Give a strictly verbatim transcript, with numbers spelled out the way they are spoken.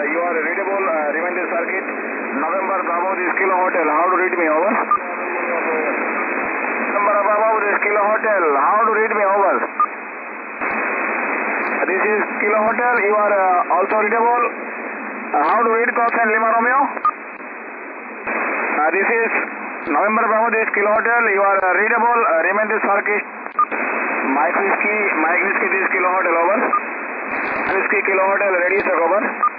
you are readable, uh, remain the circuit. November Bravo, this Kilo Hotel. How to read me, over? November Bravo, this Kilo Hotel. How to read me, over? This is Kilo Hotel. You are uh, also readable. Uh, how to read Caution Lima Romeo? Uh, this is November Bravo, this Kilo Hotel. You are uh, readable. Uh, remain the circuit. Mike Whiskey, Mike Whiskey, this Kilo Hotel, over. Whiskey Kilo Hotel, ready, sir, over.